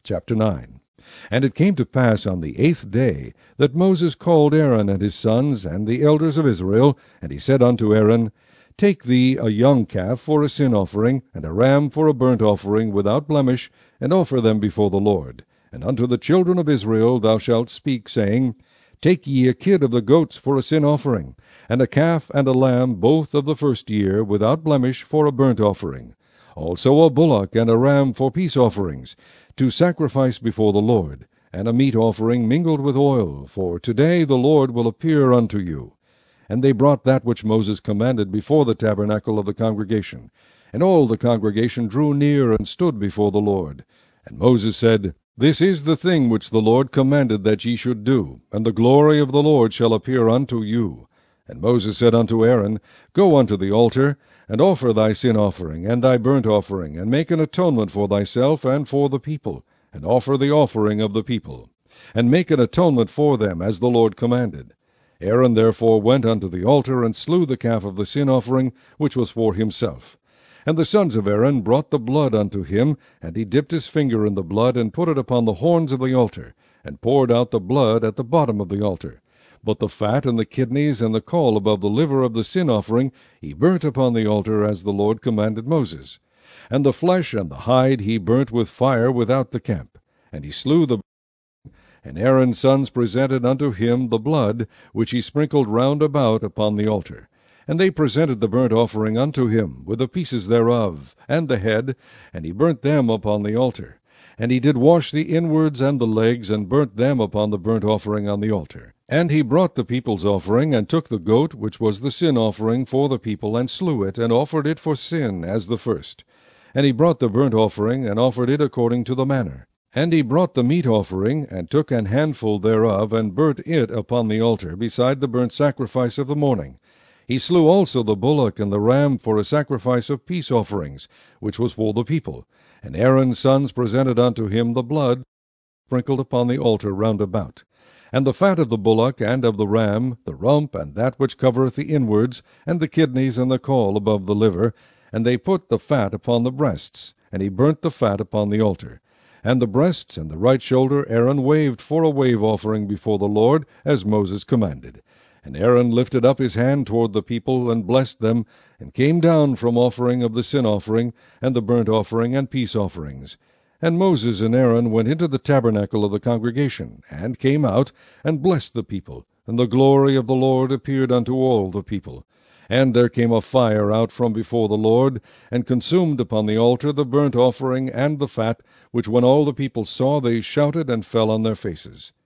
Chapter 9. And it came to pass on the 8th day that Moses called Aaron and his sons and the elders of Israel, and he said unto Aaron, Take thee a young calf for a sin offering, and a ram for a burnt offering without blemish, and offer them before the Lord. And unto the children of Israel thou shalt speak, saying, Take ye a kid of the goats for a sin offering, and a calf and a lamb both of the first year without blemish for a burnt offering. Also a bullock and a ram for peace offerings, to sacrifice before the Lord, and a meat offering mingled with oil, for today the Lord will appear unto you. And they brought that which Moses commanded before the tabernacle of the congregation. And all the congregation drew near and stood before the Lord. And Moses said, This is the thing which the Lord commanded that ye should do, and the glory of the Lord shall appear unto you. And Moses said unto Aaron, Go unto the altar, and offer thy sin offering, and thy burnt offering, and make an atonement for thyself and for the people, and offer the offering of the people, and make an atonement for them, as the Lord commanded. Aaron therefore went unto the altar, and slew the calf of the sin offering, which was for himself. And the sons of Aaron brought the blood unto him, and he dipped his finger in the blood, and put it upon the horns of the altar, and poured out the blood at the bottom of the altar. But the fat and the kidneys and the caul above the liver of the sin offering he burnt upon the altar, as the Lord commanded Moses. And the flesh and the hide he burnt with fire without the camp. And he slew the and Aaron's sons presented unto him the blood, which he sprinkled round about upon the altar. And they presented the burnt offering unto him, with the pieces thereof, and the head, and he burnt them upon the altar. And he did wash the inwards and the legs, and burnt them upon the burnt offering on the altar. And he brought the people's offering, and took the goat, which was the sin offering for the people, and slew it, and offered it for sin, as the first. And he brought the burnt offering, and offered it according to the manner. And he brought the meat offering, and took an handful thereof, and burnt it upon the altar, beside the burnt sacrifice of the morning. He slew also the bullock and the ram for a sacrifice of peace offerings, which was for the people. And Aaron's sons presented unto him the blood sprinkled upon the altar round about. And the fat of the bullock and of the ram, the rump, and that which covereth the inwards, and the kidneys and the caul above the liver, and they put the fat upon the breasts, and he burnt the fat upon the altar. And the breasts and the right shoulder Aaron waved for a wave offering before the Lord, as Moses commanded. And Aaron lifted up his hand toward the people, and blessed them, and came down from offering of the sin offering, and the burnt offering, and peace offerings. And Moses and Aaron went into the tabernacle of the congregation, and came out, and blessed the people. And the glory of the Lord appeared unto all the people. And there came a fire out from before the Lord, and consumed upon the altar the burnt offering and the fat, which when all the people saw, they shouted and fell on their faces.